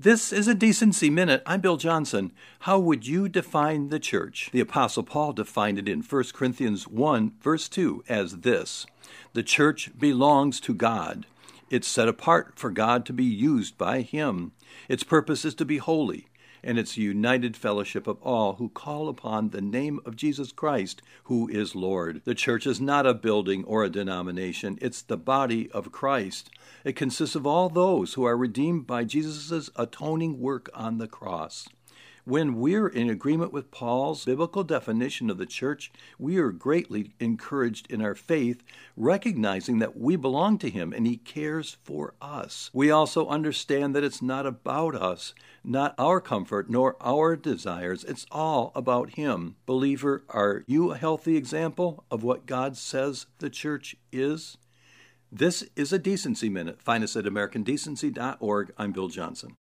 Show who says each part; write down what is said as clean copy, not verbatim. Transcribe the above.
Speaker 1: This is a Decency Minute. I'm Bill Johnson. How would you define the church? The Apostle Paul defined it in 1 Corinthians 1, verse 2 as this: the church belongs to God. It's set apart for God to be used by Him. Its purpose is to be holy, and it's a united fellowship of all who call upon the name of Jesus Christ, who is Lord. The church is not a building or a denomination. It's the body of Christ. It consists of all those who are redeemed by Jesus' atoning work on the cross. When we're in agreement with Paul's biblical definition of the church, we are greatly encouraged in our faith, recognizing that we belong to Him and He cares for us. We also understand that it's not about us, not our comfort, nor our desires. It's all about Him. Believer, are you a healthy example of what God says the church is? This is a Decency Minute. Find us at AmericanDecency.org. I'm Bill Johnson.